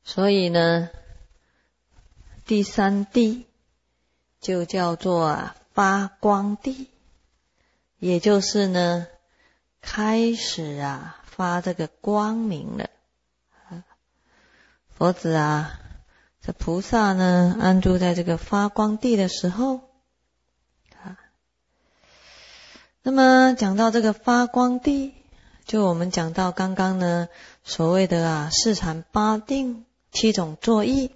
所以呢，第三地就叫做发光地，也就是呢开始发这个光明了。佛子这菩萨呢安住在这个发光地的时候，那么讲到这个发光地，就我们讲到刚刚呢所谓的四禅八定7种作意。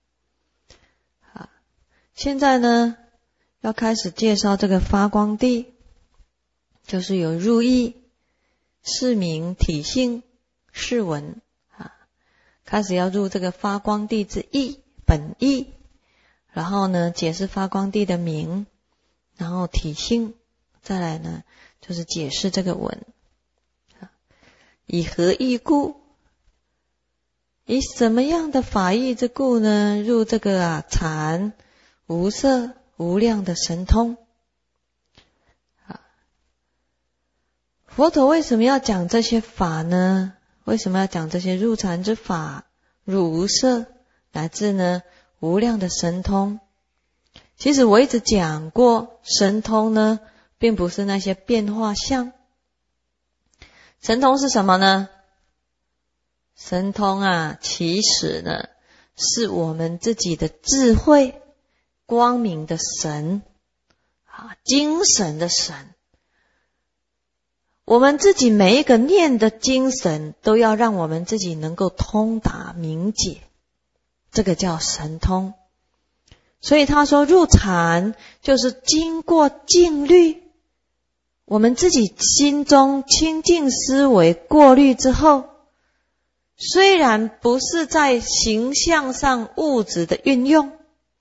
现在呢要开始介绍这个发光地，就是有入意、释名、体性、释闻。开始要入这个发光地之意、本意，然后呢解释发光地的名，然后体性，再来呢就是解释这个文。以何义故？以什么样的法义之故呢？入这个禅无色无量的神通。佛陀为什么要讲这些法呢？为什么要讲这些入禅之法、入无色，乃至呢无量的神通？其实我一直讲过，神通呢并不是那些变化相。神通是什么呢？神通其实呢是我们自己的智慧、光明的神精神的神。我们自己每一个念的精神都要让我们自己能够通达明解，这个叫神通。所以他说入禅就是经过净虑，我们自己心中清净思维过滤之后，虽然不是在形象上物质的运用，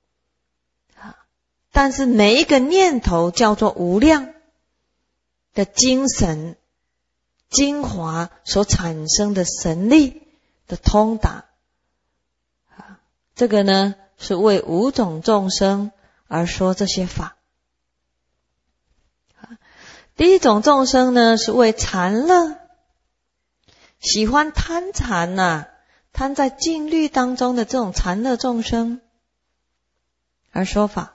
但是每一个念头叫做无量的精神精华所产生的神力的通达。这个呢是为5种众生而说这些法。第一种众生呢是为禅乐，喜欢贪禅贪在净律当中的这种禅乐众生而说法。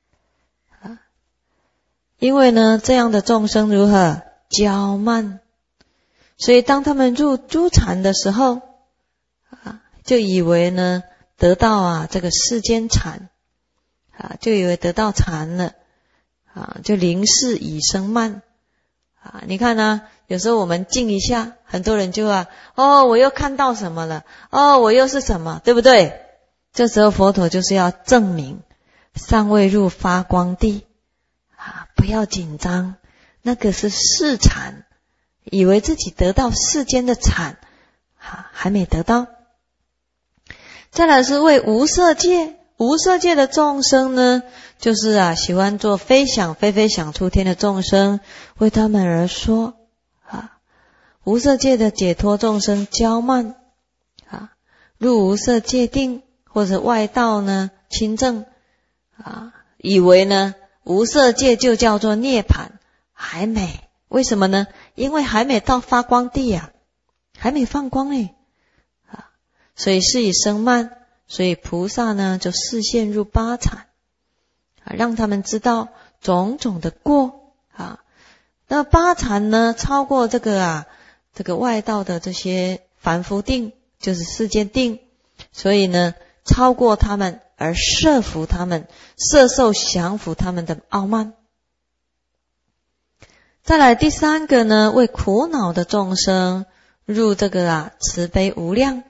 因为呢这样的众生如何？骄慢。所以当他们入诸禅的时候就以为呢得到这个世间禅就以为得到禅了就临事以生慢你看有时候我们静一下，很多人就我又看到什么了，我又是什么，对不对？这时候佛陀就是要证明尚未入发光地不要紧张，那个是世禅，以为自己得到世间的禅还没得到。再来是为无色界，无色界的众生呢就是喜欢做飞想飞飞想出天的众生，为他们而说无色界的解脱众生骄慢入无色界定或者外道呢亲证以为呢无色界就叫做涅槃，还没。为什么呢？因为还没到发光地还没放光所以是以生慢。所以菩萨呢就示现入8禅让他们知道种种的过那8禅呢超过这个外道的这些凡夫定，就是世间定，所以呢超过他们而摄服他们，摄受降服他们的傲慢。再来第3个呢，为苦恼的众生入这个慈悲无量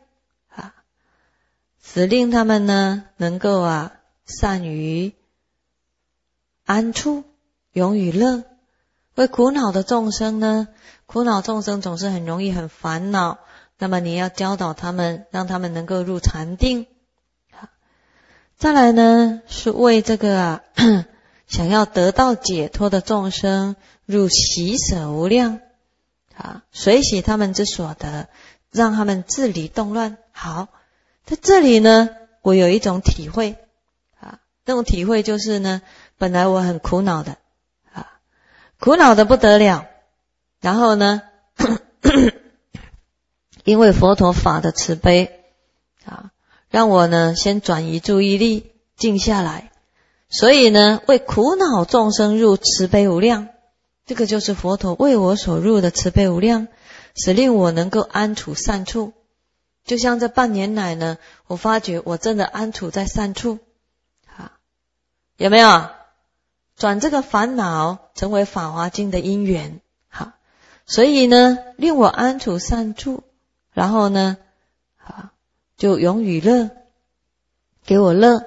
使令他们呢能够善于安处，永与乐。为苦恼的众生呢，苦恼众生总是很容易很烦恼，那么你要教导他们，让他们能够入禅定。再来呢是为这个想要得到解脱的众生入喜舍无量随喜他们之所得，让他们自离动乱。好，在这里呢我有一种体会那种体会就是呢，本来我很苦恼的苦恼的不得了，然后呢因为佛陀法的慈悲让我呢先转移注意力，静下来。所以呢，为苦恼众生入慈悲无量，这个就是佛陀为我所入的慈悲无量，使令我能够安处善处。就像这半年来呢，我发觉我真的安处在善处，有没有？转这个烦恼成为法华经的因缘，好，所以呢，令我安处善处，然后呢，就永与乐，给我乐。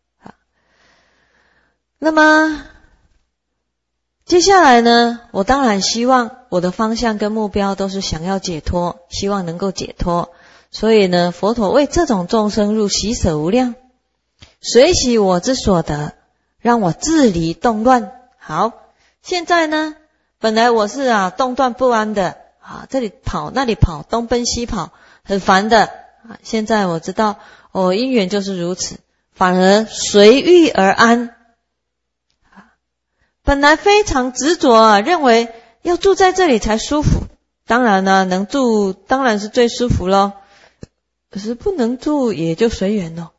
那么接下来呢，我当然希望我的方向跟目标都是想要解脱，希望能够解脱。所以呢，佛陀为这种众生入喜舍无量，随喜我之所得，让我自离动乱。好，现在呢，本来我是动断不安的这里跑那里跑，东奔西跑，很烦的现在我知道因缘就是如此，反而随遇而安。本来非常执着认为要住在这里才舒服，当然呢，能住当然是最舒服咯，可是不能住也就随缘咯，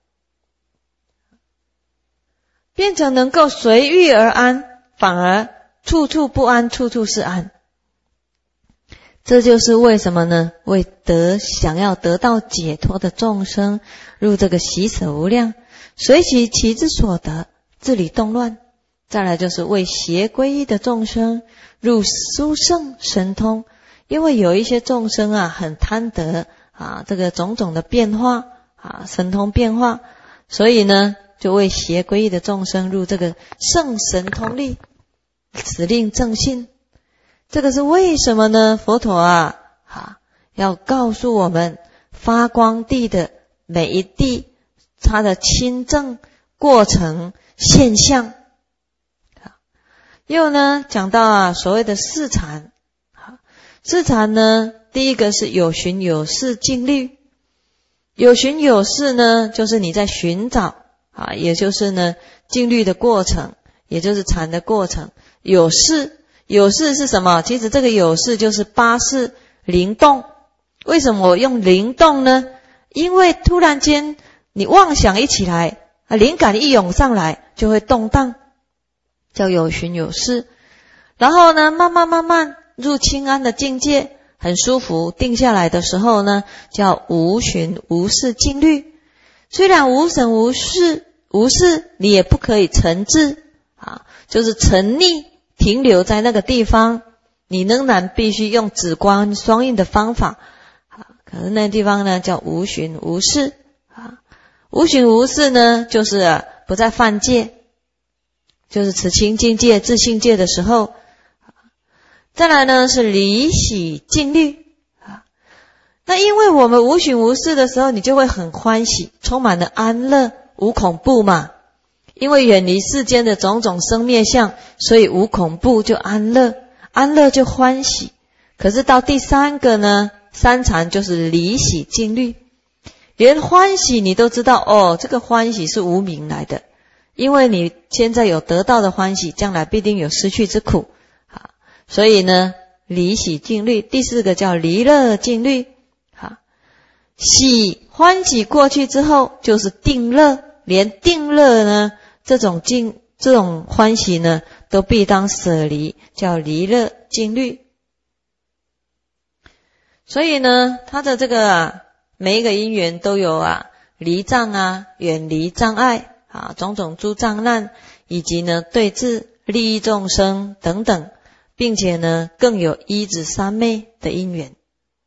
变成能够随遇而安，反而处处不安，处处是安。这就是为什么呢？为想要得到解脱的众生入这个喜舍无量，随喜其之所得，自理动乱。再来就是为邪皈依的众生入殊胜神通，因为有一些众生很贪得这个种种的变化神通变化，所以呢就为邪皈依的众生入这个圣神通力，使令正信。这个是为什么呢？佛陀要告诉我们发光地的每一地它的亲证过程现象。又呢讲到所谓的四禅，四禅呢，第一个是有寻有视静虑。有寻有视呢，就是你在寻找也就是呢静虑的过程，也就是禅的过程。有视，有视是什么？其实这个有视就是八识灵动。为什么我用灵动呢？因为突然间你妄想一起来灵感一涌上来，就会动荡，叫有寻有视。然后呢慢慢入清安的境界，很舒服，定下来的时候呢，叫无寻无视静虑。虽然无神无事，你也不可以沉滞就是沉溺停留在那个地方，你仍然必须用止观双印的方法可是那个地方呢叫无寻无事无寻无事呢，就是不再犯戒，就是持清净戒、自性戒的时候。再来呢是离喜静虑那因为我们无寻无事的时候，你就会很欢喜，充满了安乐，无恐怖嘛。因为远离世间的种种生灭相，所以无恐怖就安乐，安乐就欢喜。可是到第三个呢，三禅就是离喜静虑，连欢喜你都知道这个欢喜是无明来的，因为你现在有得到的欢喜，将来必定有失去之苦所以呢离喜静虑。第四个叫离乐静虑欢喜过去之后就是定乐，连定乐呢这种欢喜呢都必当舍离，叫离乐静虑。所以呢他的这个每一个因缘都有离障远离障碍种种诸障难，以及呢对治利益众生等等，并且呢更有依止三昧的因缘。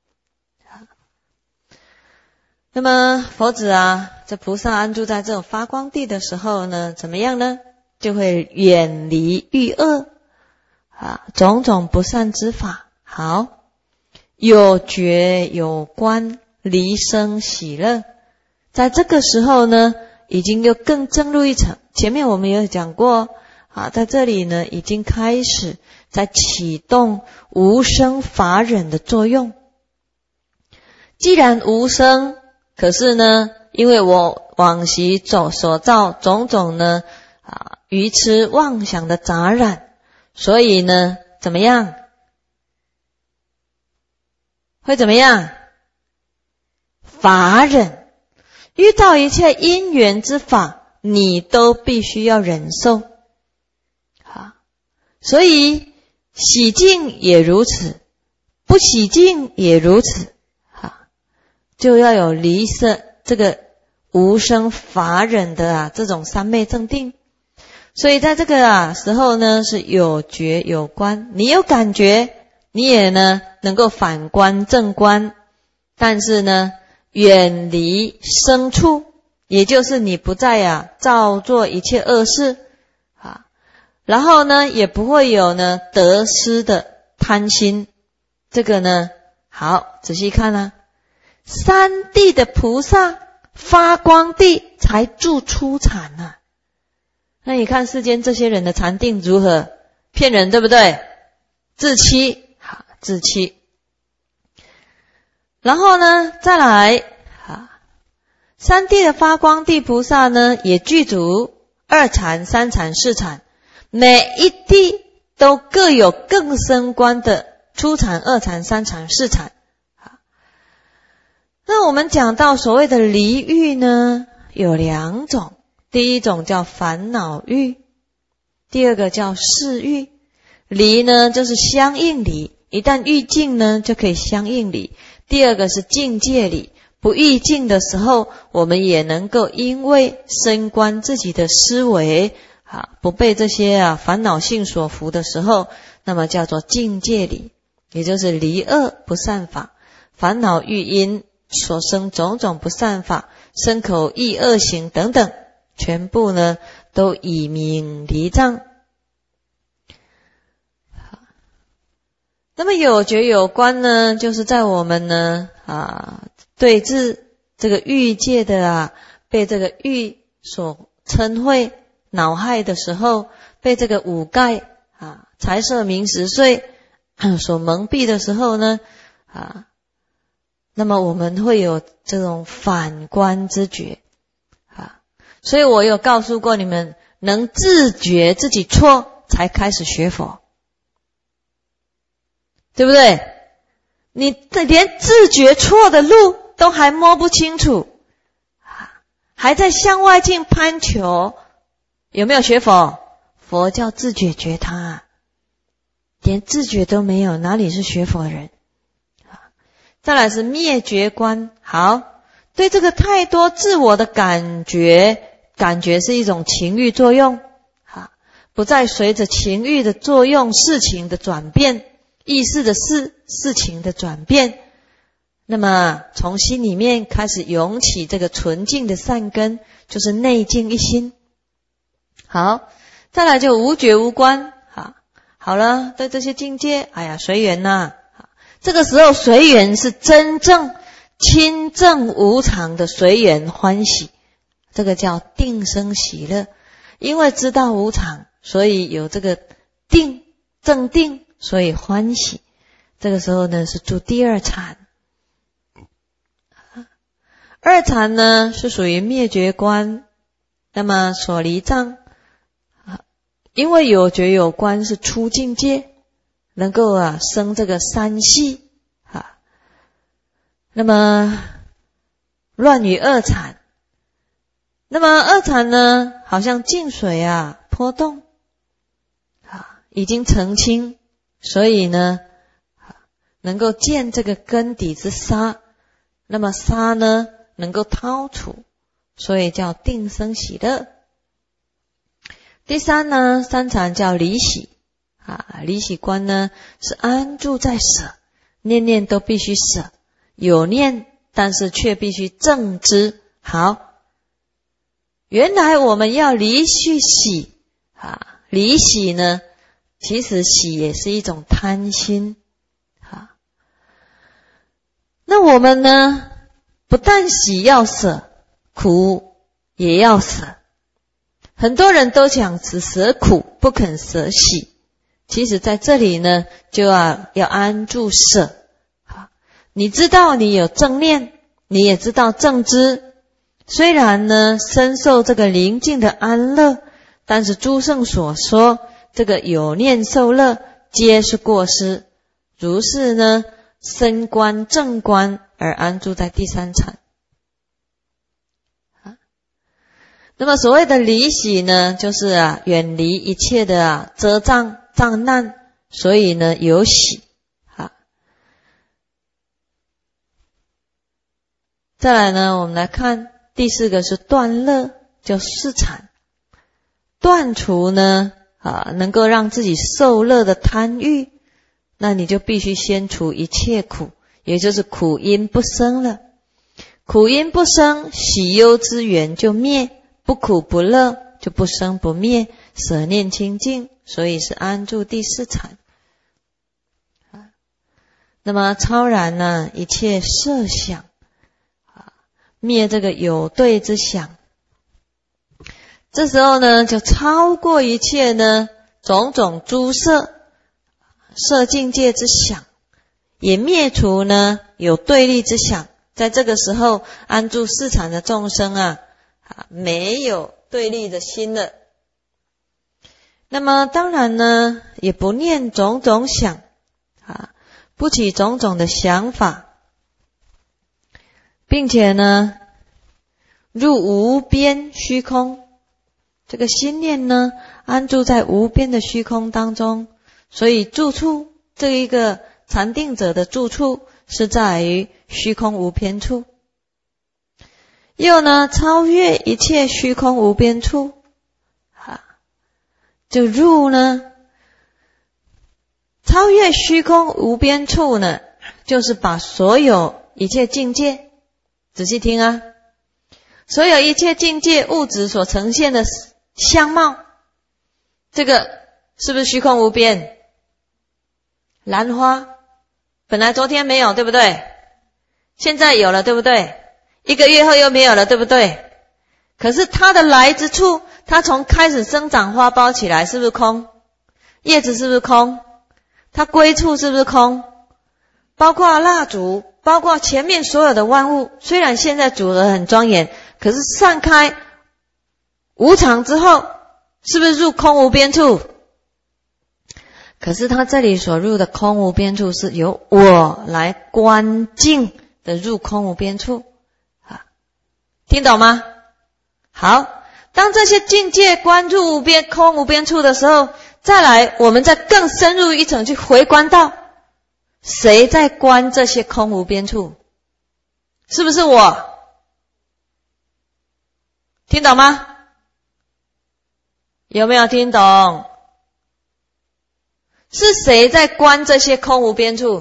那么佛子这菩萨安住在这种发光地的时候呢，怎么样呢？就会远离欲恶种种不善之法。好，有觉有观，离生喜乐。在这个时候呢，已经又更增入一层。前面我们有讲过在这里呢已经开始在启动无生法忍的作用。既然无生，可是呢因为我往昔所造种种呢愚痴妄想的杂染，所以呢怎么样？会怎么样？法忍。 遇到一切因缘之法，你都必须要忍受。所以喜静也如此，不喜静也如此，就要有离色这个无生法忍的这种三昧正定。所以在这个时候呢，是有觉有观，你有感觉，你也呢能够反观正观，但是呢远离生处，也就是你不再造作一切恶事然后呢也不会有呢得失的贪心。这个呢好仔细看三谛的菩萨发光地才住初禅那你看世间这些人的禅定如何？骗人对不对？自欺，好，自欺。然后呢再来三谛的发光地菩萨呢也具足二禅、三禅、四禅，每一谛都各有更深观的初禅、二禅、三禅、四禅。那我们讲到所谓的离欲呢有两种，第一种叫烦恼欲，第二个叫事欲。离呢就是相应离，一旦欲境呢就可以相应离。第二个是境界离，不欲境的时候，我们也能够因为深观自己的思维不被这些烦恼性所缚的时候，那么叫做境界离，也就是离恶不善法，烦恼欲因所生种种不善法，身口意恶行等等，全部呢都以名离障。那么有觉有观呢，就是在我们呢对治这个欲界的被这个欲所嗔恚恼害的时候，被这个五盖财色名食睡所蒙蔽的时候呢那么我们会有这种反观之觉所以我有告诉过你们，能自觉自己错才开始学佛，对不对？你连自觉错的路都还摸不清楚还在向外境攀求，有没有学佛？佛叫自觉觉他连自觉都没有，哪里是学佛人再来是灭觉观。好，对这个太多自我的感觉是一种情欲作用不再随着情欲的作用，事情的转变，意识的事情的转变，那么从心里面开始涌起这个纯净的善根，就是内净一心。好，再来就无觉无观好了，对这些境界随缘这个时候随缘是真正亲正无常的随缘欢喜，这个叫定生喜乐。因为知道无常，所以有这个定，正定，所以欢喜。这个时候呢是住第二禅。二禅呢是属于灭觉观，那么所离障因为有觉有观是出境界，能够生这个三系那么乱于二禅。那么二禅呢好像净水波动已经澄清，所以呢能够见这个根底之沙，那么沙呢能够掏除，所以叫定生喜乐。第三呢，三禅叫离喜离喜观呢是安住在舍，念念都必须舍，有念但是却必须正知。好，原来我们要离去喜离喜呢其实喜也是一种贪心那我们呢不但喜要舍，苦也要舍。很多人都讲只舍苦不肯舍喜，其实在这里呢就要安住舍你知道你有正念，你也知道正知，虽然呢深受这个宁静的安乐，但是诸圣所说这个有念受乐皆是过失，如是呢深观正观而安住在第三禅。 那么所谓的离喜呢，就是远离一切的遮障障难，所以呢有喜。再来呢，我们来看第4个是断乐，叫四禅。断除呢能够让自己受乐的贪欲，那你就必须先除一切苦，也就是苦因不生了。苦因不生，喜忧之源就灭，不苦不乐就不生不灭，舍念清净，所以是安住第4禅。那么超然呢一切色想，灭这个有对之想。这时候呢就超过一切呢种种诸色境界之想，也灭除呢有对立之想。在这个时候安住4禅的众生没有对立的心了。那么当然呢也不念种种想不起种种的想法，并且呢入无边虚空，这个心念呢安住在无边的虚空当中。所以住处，这一个禅定者的住处是在于虚空无边处。又呢超越一切虚空无边处，就入呢超越虚空无边处呢，就是把所有一切境界，仔细听所有一切境界物质所呈现的相貌，这个是不是虚空无边？兰花本来昨天没有，对不对？现在有了，对不对？1个月后又没有了，对不对？可是它的来之处，它从开始生长花苞起来是不是空？叶子是不是空？它归处是不是空？包括蜡烛，包括前面所有的万物，虽然现在组合很庄严，可是散开无常之后，是不是入空无边处？可是他这里所入的空无边处，是由我来观境的入空无边处听懂吗？好，当这些境界观入空无边处的时候，再来我们再更深入一层去回观到谁在观这些空无边处？是不是我？听懂吗？有没有听懂？是谁在观这些空无边处？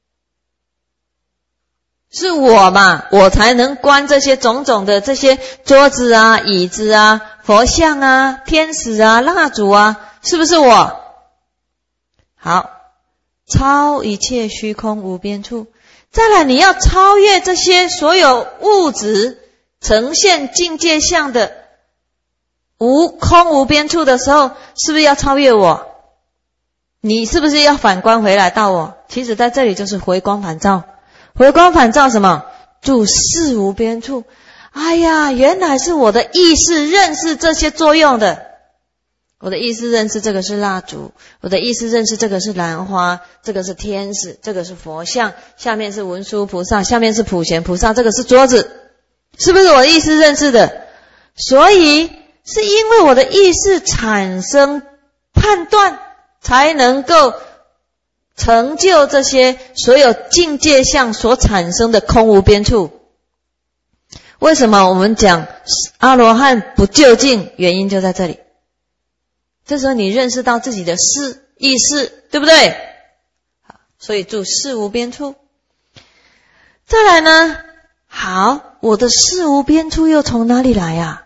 是我嘛，我才能观这些种种的这些桌子椅子佛像天使蜡烛是不是我？好，超一切虚空无边处。再来你要超越这些所有物质呈现境界相的空无边处的时候，是不是要超越我？你是不是要反观回来到我？其实在这里就是回光返照。回光返照什么？住四无边处。哎呀，原来是我的意识认识这些作用的。我的意识认识这个是蜡烛，我的意识认识这个是兰花，这个是天使，这个是佛像，下面是文殊菩萨，下面是普贤菩萨，这个是桌子，是不是我的意识认识的？所以是因为我的意识产生判断，才能够成就这些所有境界相所产生的空无边处。为什么我们讲阿罗汉不究竟？原因就在这里。这时候你认识到自己的意识，对不对？所以住四无边处。再来呢，好，我的四无边处又从哪里来呀？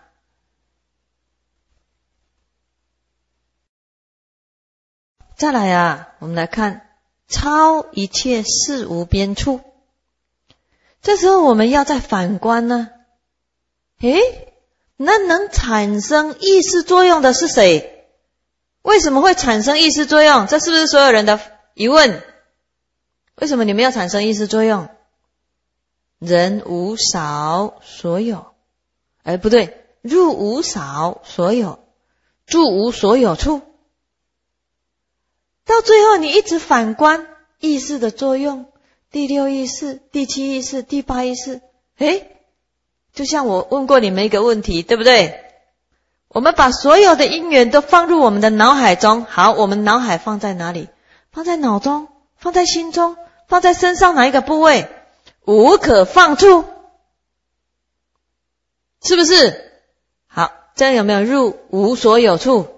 再来我们来看超一切四无边处。这时候我们要再反观呢，那能产生意识作用的是谁？为什么会产生意识作用？这是不是所有人的疑问？为什么你没有产生意识作用？人无少所有，不对，入无少所有，住无所有处。到最后你一直反观意识的作用，第六意识、第七意识、第八意识，就像我问过你们一个问题，对不对？ 我们把所有的因缘都放入我们的脑海中。好，我们脑海放在哪里？放在脑中，放在心中，放在身上哪一个部位？无可放处，是不是？好，这样有没有入无所有处？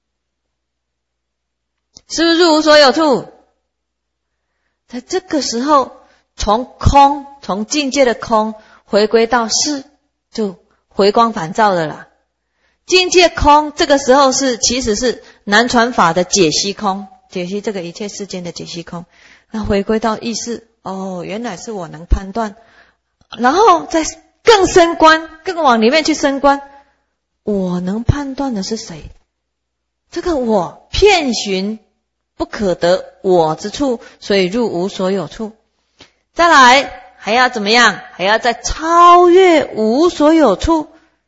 是不是入无所有处？在这个时候，从空，从境界的空回归到是，就回光返照的啦。境界空，这个时候其实是南传法的解析空，解析这个一切世间的解析空。那回归到意识，原来是我能判断，然后再更深观，更往里面去深观，我能判断的是谁？这个我遍寻不可得我之处，所以入无所有处。再来还要怎么样？还要再超越无所有处。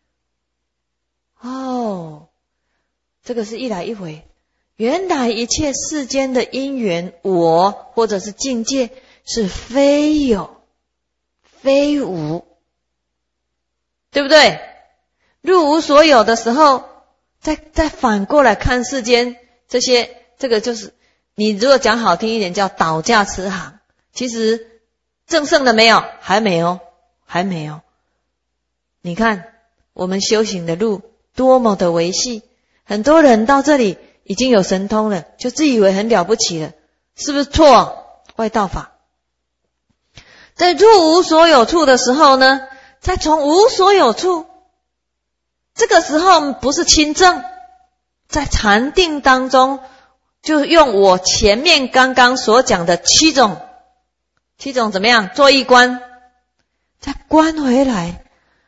这个是一来一回。原来一切世间的因缘，我或者是境界，是非有非无，对不对？入无所有的时候，再反过来看世间这些，这个就是你如果讲好听一点叫倒驾慈航。其实正胜了没有？还没有，还没有。你看我们修行的路多么的维系，很多人到这里已经有神通了，就自以为很了不起了，是不是错？外道法。在入无所有处的时候呢，再从无所有处，这个时候不是亲证，在禅定当中，就用我前面刚刚所讲的七种怎么样做一观，再观回来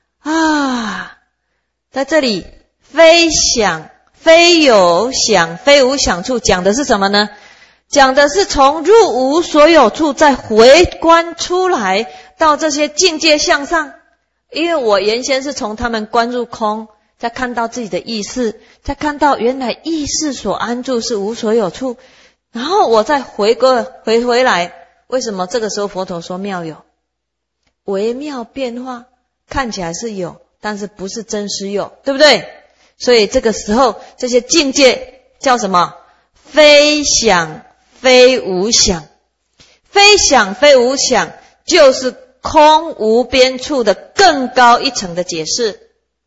在这里非想非有想非无想处，讲的是什么呢？讲的是从入无所有处再回观出来到这些境界向上。因为我原先是从他们观入空，再看到自己的意识，再看到原来意识所安住是无所有处，然后我再回来。为什么这个时候佛陀说妙有？微妙变化，看起来是有，但是不是真实有，对不对？所以这个时候这些境界叫什么？非想非无想。非想非无想就是空无边处的更高一层的解释。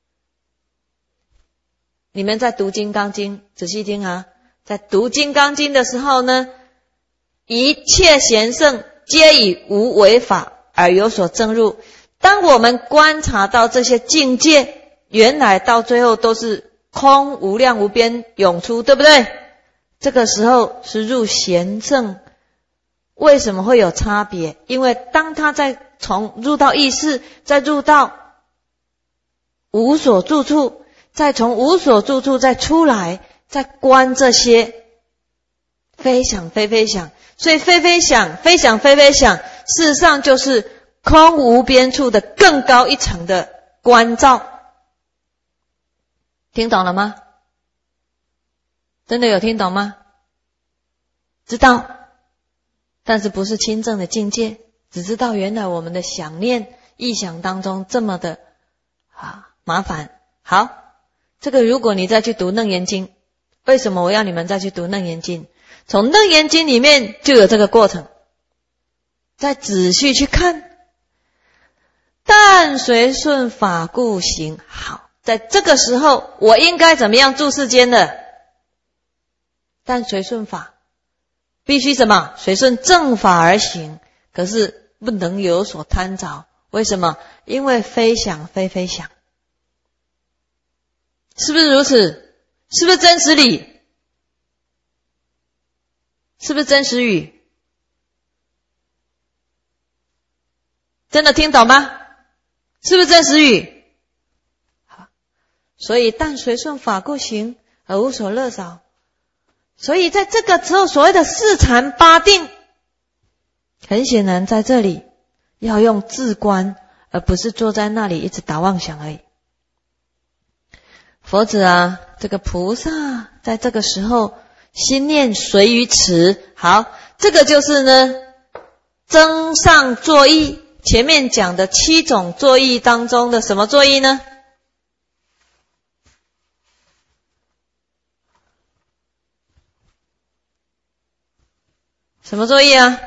你们在读金刚经仔细听啊，在读金刚经的时候呢，一切贤圣皆以无为法而有所证入。当我们观察到这些境界原来到最后都是空无量无边涌出，对不对？这个时候是入贤圣。为什么会有差别？因为当他再入到意识，再入到无所住处，再从无所住处再出来，再观这些非想非非想。所以非非想非想非非想，事实上就是空无边处的更高一层的观照。听懂了吗？真的有听懂吗？知道，但是不是亲证的境界，只知道原来我们的想念意想当中这么的麻烦。好，这个如果你再去读楞严经，为什么我要你们再去读楞严经？从楞严经里面就有这个过程，再仔细去看。但随顺法故行。好，在这个时候我应该怎么样住世间的？但随顺法必须什么？随顺正法而行，可是不能有所贪着。为什么？因为非想非非想。是不是如此？是不是真实理？是不是真实语？真的听懂吗？是不是真实语？好，所以但随顺法故行而无所乐少。所以在这个时候所谓的四禅八定，很显然在这里要用自观，而不是坐在那里一直打妄想而已。佛子这个菩萨在这个时候心念随于此。好，这个就是呢增上作意，前面讲的7种作意当中的什么作意呢？ 什么作意啊？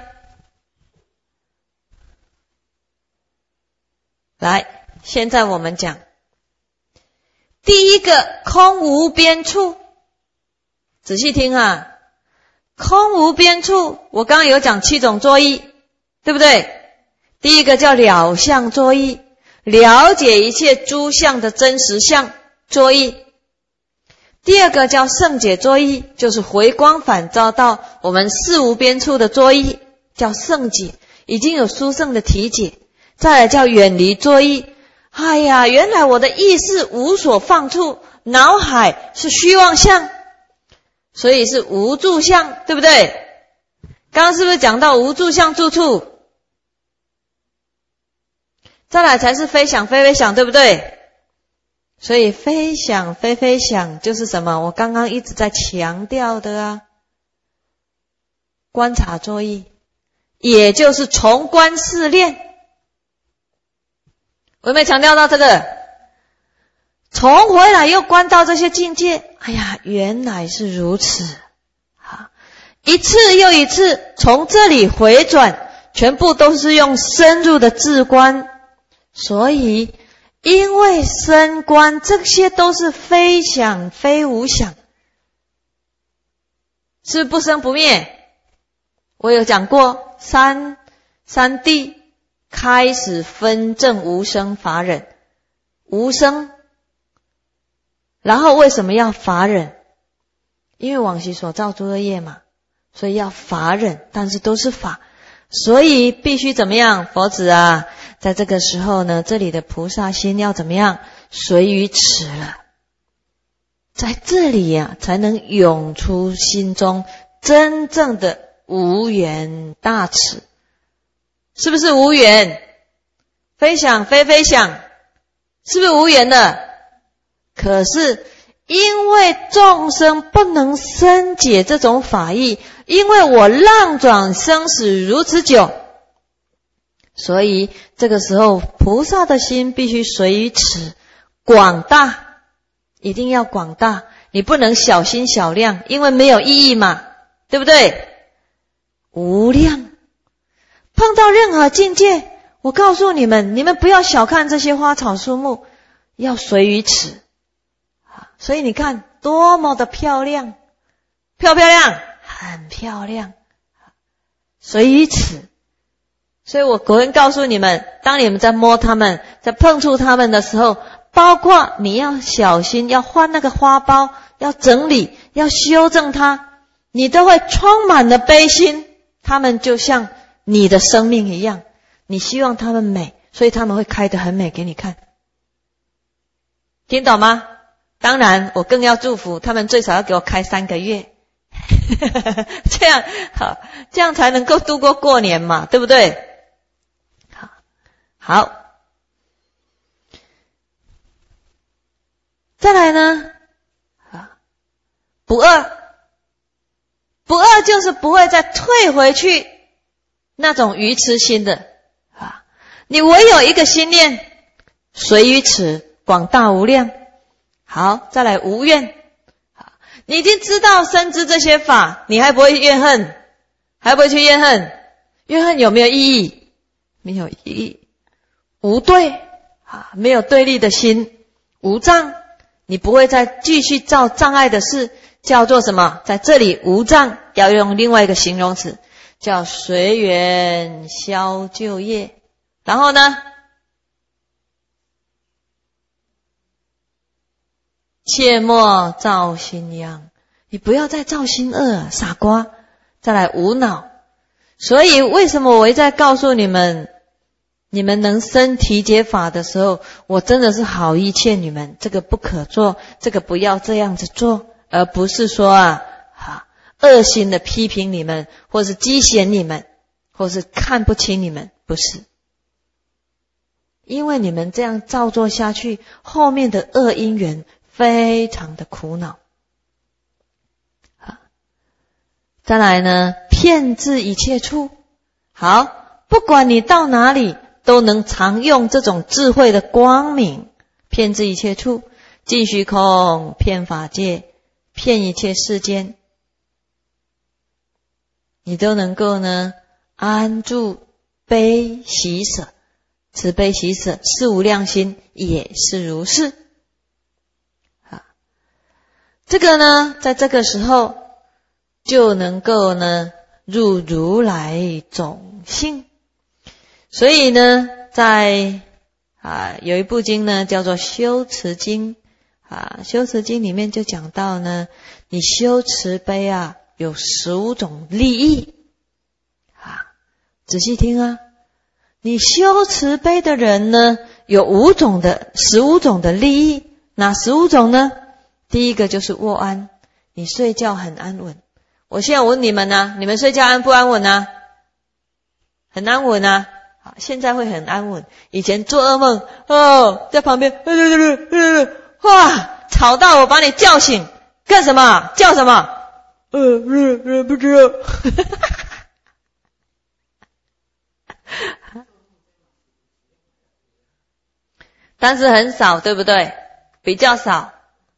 来，现在我们讲第一个空无边处，仔细听啊，空无边处，我刚刚有讲7种作意，对不对？第一个叫了相作意，了解一切诸相的真实相作意。第二个叫胜解作意，就是回光返照到我们事无边处的作意，叫胜解，已经有殊胜的体解。再来叫远离作意，哎呀，原来我的意识无所放处，脑海是虚妄相，所以是无住相，对不对？刚刚是不是讲到无住相住处？再来才是非想非非想，对不对？所以非想非非想就是什么？我刚刚一直在强调的啊，观察作意，也就是从观试炼。我有没有强调到这个？重回来又观到这些境界，哎呀，原来是如此啊！一次又一次从这里回转，全部都是用深入的自观。所以因为深观，这些都是非想非无想，是不生不灭。我有讲过三谛开始分证无生法忍，无生，然后为什么要法忍？因为往昔所造诸恶业嘛，所以要法忍，但是都是法，所以必须怎么样？佛子啊，在这个时候呢，这里的菩萨心要怎么样？随于此了，在这里啊，才能涌出心中真正的无缘大慈。是不是无缘？非想非非想，是不是无缘的？可是因为众生不能深解这种法义，因为我浪转生死如此久，所以这个时候菩萨的心必须随于此广大，一定要广大，你不能小心小量，因为没有意义嘛，对不对？无量，碰到任何境界，我告诉你们，你们不要小看这些花草树木，要随于此。所以你看多么的漂亮，漂不漂亮？很漂亮，随于此。所以我昨天告诉你们，当你们在摸它们，在碰触它们的时候，包括你要小心，要换那个花苞，要整理，要修正它，你都会充满了悲心。它们就像你的生命一样，你希望它们美，所以它们会开得很美给你看。听懂吗？当然我更要祝福他们，最少要给我开3个月这样好，这样才能够度过年嘛，对不对？好，再来呢，不二，不二就是不会再退回去那种愚痴心的啊！你唯有一个心念，随于此广大无量。好，再来无怨。你已经知道深知这些法，你还不会怨恨，还不会去怨恨。怨恨有没有意义？没有意义。无对啊，没有对立的心。无障，你不会再继续造障碍的事，叫做什么？在这里无障要用另外一个形容词，叫随缘消旧业。然后呢，切莫造心殃，你不要再造心恶，傻瓜。再来无恼。所以为什么我一再告诉你们，你们能生体解法的时候，我真的是好意劝你们，这个不可做，这个不要这样子做，而不是说恶心的批评你们，或是讥嫌你们，或是看不起你们，不是。因为你们这样照做下去，后面的恶因缘非常的苦恼。再来呢，遍至一切处。好，不管你到哪里，都能常用这种智慧的光明，遍至一切处，尽虚空，遍法界，遍一切世间。 你都能够呢安住悲喜舍，慈悲喜舍是无量心也是如是。这个呢在这个时候就能够呢入如来种性。所以呢在有一部经呢叫做修持经修持经里面就讲到呢，你修慈悲有15种利益仔细听你修慈悲的人呢有15种的利益。哪15种呢？第一个就是卧安，你睡觉很安稳。我现在问你们你们睡觉安不安稳很安稳现在会很安稳。以前做噩梦在旁边哇，吵到我把你叫醒，干什么？叫什么？不知道。但是很少，对不对？比较少。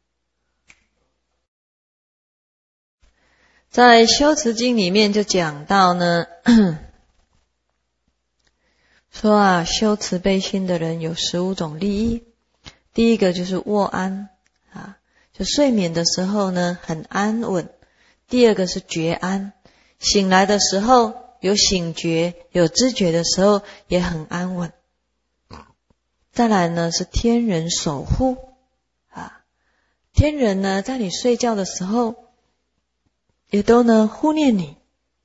在修持经里面就讲到呢，说修慈悲心的人有15种利益。第一个就是卧安就睡眠的时候呢很安稳。第二个是觉安，醒来的时候有醒觉有知觉的时候也很安稳。再来呢是天人守护天人呢在你睡觉的时候也都呢护念你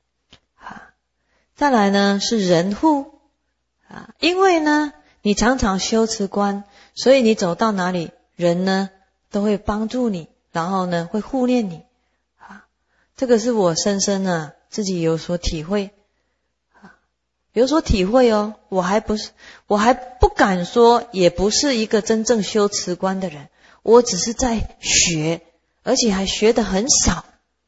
再来呢是人护因为呢你常常修持观，所以你走到哪里人呢都会帮助你，然后呢会护念你这个是我深深自己有所体会我还不敢说，也不是一个真正修持观的人，我只是在学，而且还学得很少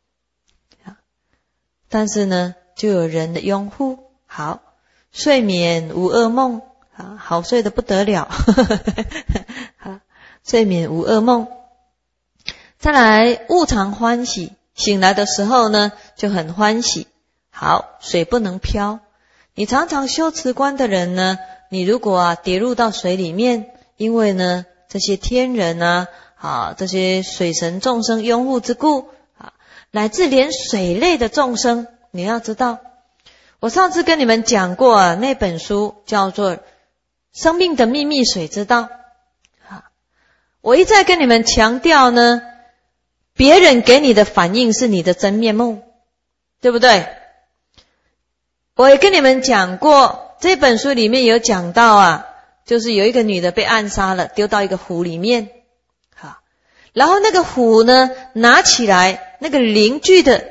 但是呢就有人的拥护。好，睡眠无噩梦好睡得不得了睡眠无噩梦。再来悟常欢喜，醒来的时候呢就很欢喜。好，水不能漂。你常常修持观的人呢，你如果跌入到水里面，因为呢这些天人这些水神众生拥护之故乃至连水类的众生，你要知道，我上次跟你们讲过那本书叫做《生命的秘密水之道》我一再跟你们强调呢，别人给你的反应是你的真面目，对不对？我也跟你们讲过，这本书里面有讲到就是有一个女的被暗杀了，丢到一个湖里面然后那个湖呢拿起来，那个凝聚的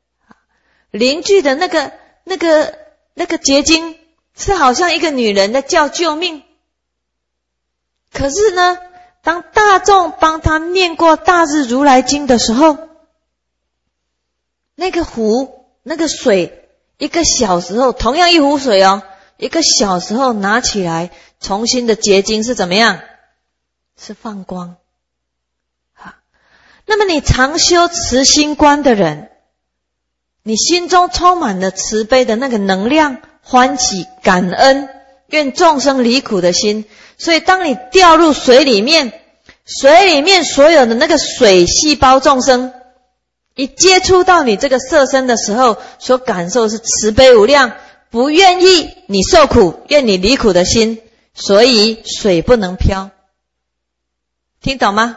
那个结晶是好像一个女人在叫救命。可是呢当大众帮她念过大日如来经的时候，那个湖那个水一个小时后，同样一壶水一个小时后拿起来重新的结晶是怎么样？是放光那么你常修慈心观的人，你心中充满了慈悲的那个能量，欢喜感恩愿众生离苦的心，所以当你掉入水里面，水里面所有的那个水细胞众生一接触到你这个色身的时候，所感受是慈悲无量，不愿意你受苦，愿你离苦的心，所以水不能漂。听懂吗？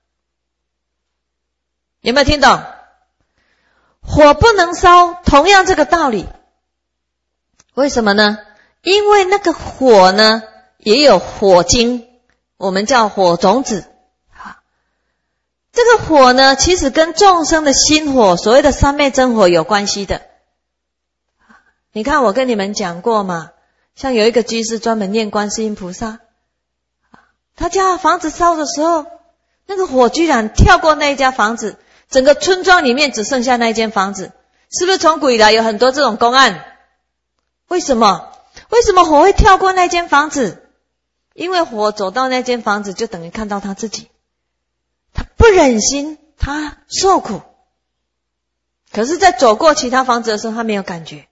有没有听懂？火不能烧，同样这个道理。为什么呢？因为那个火呢也有火精，我们叫火种子这个火呢其实跟众生的心火，所谓的三昧真火有关系的。你看我跟你们讲过嘛，像有一个居士专门念观世音菩萨，他家房子烧的时候，那个火居然跳过那一家房子，整个村庄里面只剩下那一间房子。是不是从古以来有很多这种公案？为什么火会跳过那间房子？因为火走到那间房子就等于看到他自己，他不忍心他受苦， 可是在走过其他房子的时候，他没有感觉。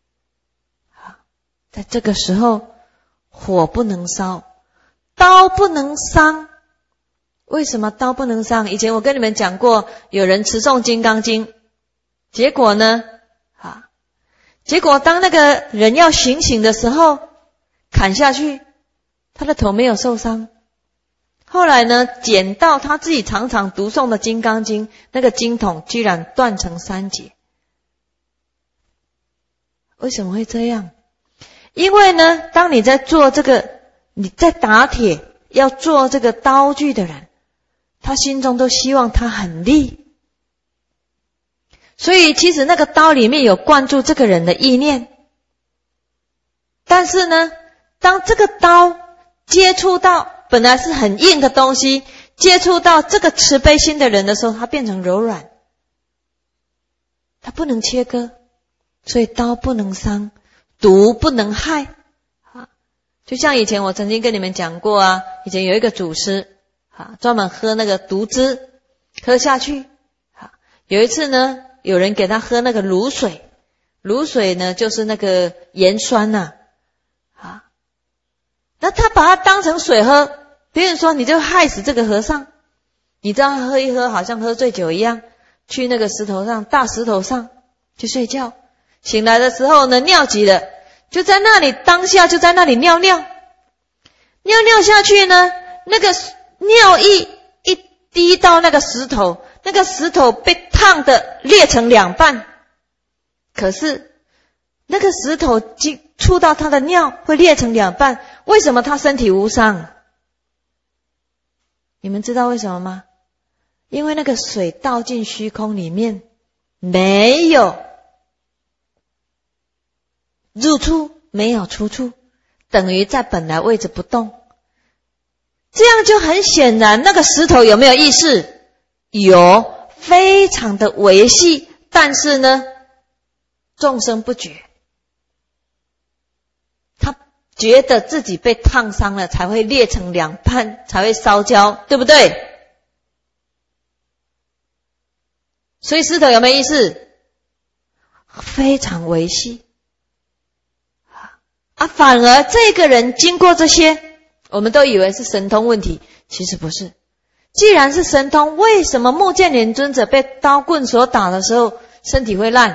在这个时候，火不能烧，刀不能伤。为什么刀不能伤？以前我跟你们讲过，有人持诵金刚经，结果呢，结果当那个人要行刑的时候，砍下去，他的头没有受伤。后来呢，捡到他自己常常读诵的金刚经，那个经筒居然断成3节。为什么会这样？因为呢，当你在做这个，你在打铁要做这个刀具的人，他心中都希望他很利，所以其实那个刀里面有灌注这个人的意念。但是呢，当这个刀接触到本来是很硬的东西，接触到这个慈悲心的人的时候，它变成柔软，它不能切割，所以刀不能伤，毒不能害。就像以前我曾经跟你们讲过啊，以前有一个祖师专门喝那个毒汁，喝下去。有一次呢，有人给他喝那个卤水，卤水呢就是那个盐酸那他把它当成水喝，别人说你就害死这个和尚。你知道他喝一喝好像喝醉酒一样，去那个石头上，大石头上去睡觉，醒来的时候呢，尿急了，就在那里当下就在那里尿尿下去呢，那个尿一滴到那个石头，那个石头被烫得裂成2半。可是那个石头触到他的尿会裂成2半，为什么他身体无伤？你们知道为什么吗？因为那个水倒进虚空里面，没有入处，没有出处，等于在本来位置不动。这样就很显然，那个石头有没有意识？有，非常的微细，但是呢，众生不觉。他觉得自己被烫伤了，才会裂成2半，才会烧焦，对不对？所以石头有没有意识？非常微细。反而这个人经过这些，我们都以为是神通问题，其实不是。既然是神通，为什么目犍连尊者被刀棍所打的时候身体会烂？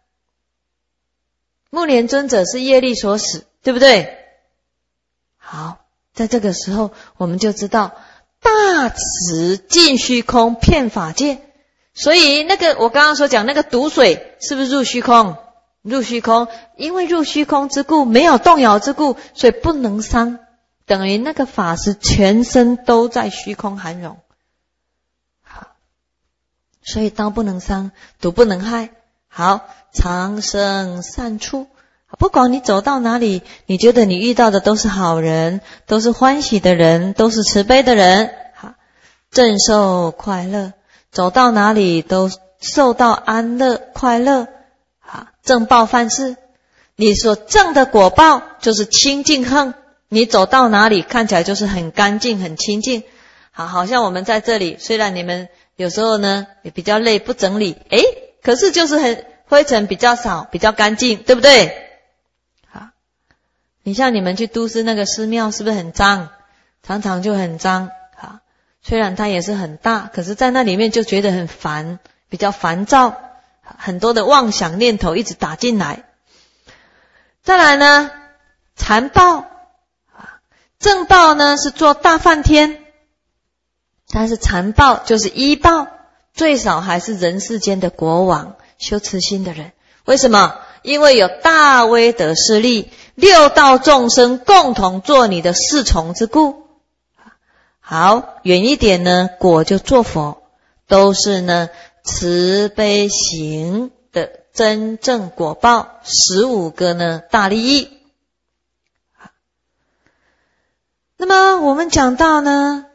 目连尊者是业力所使，对不对？好，在这个时候我们就知道大慈尽虚空遍法界。所以那个我刚刚所讲那个毒水是不是入虚空？入虚空，因为入虚空之故，没有动摇之故，所以不能伤，等于那个法师全身都在虚空含容。好，所以刀不能伤，毒不能害。好，常生善处，不管你走到哪里，你觉得你遇到的都是好人，都是欢喜的人，都是慈悲的人，好，正受快乐，走到哪里都受到安乐快乐。正报犯事，你所正的果报就是清净恨，你走到哪里看起来就是很干净很清净。好像我们在这里，虽然你们有时候呢也比较累不整理，可是就是很灰尘比较少，比较干净，对不对？好，你像你们去都市那个寺庙是不是很脏？常常就很脏。好，虽然它也是很大，可是在那里面就觉得很烦，比较烦躁，很多的妄想念头一直打进来。再来呢，残报，正报呢是做大梵天，但是残报就是依报，最少还是人世间的国王，修慈心的人。为什么？因为有大威德势力，六道众生共同做你的侍从之故。好，远一点呢，果就做佛，都是呢慈悲行的真正果报，15个呢大利益。那么我们讲到呢，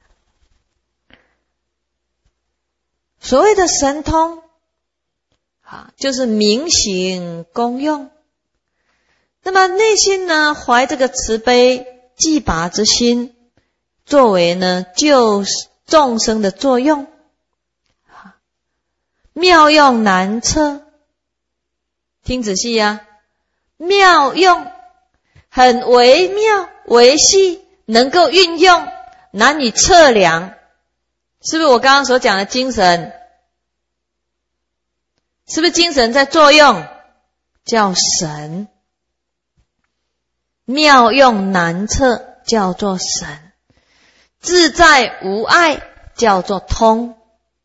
所谓的神通就是明行功用。那么内心呢怀这个慈悲济拔之心，作为呢救众生的作用。 妙用难测。听仔细啊，妙用很微妙微细，能够运用，难以测量。是不是我刚刚所讲的精神？是不是精神在作用？叫神。妙用难测叫做神。自在无碍叫做通。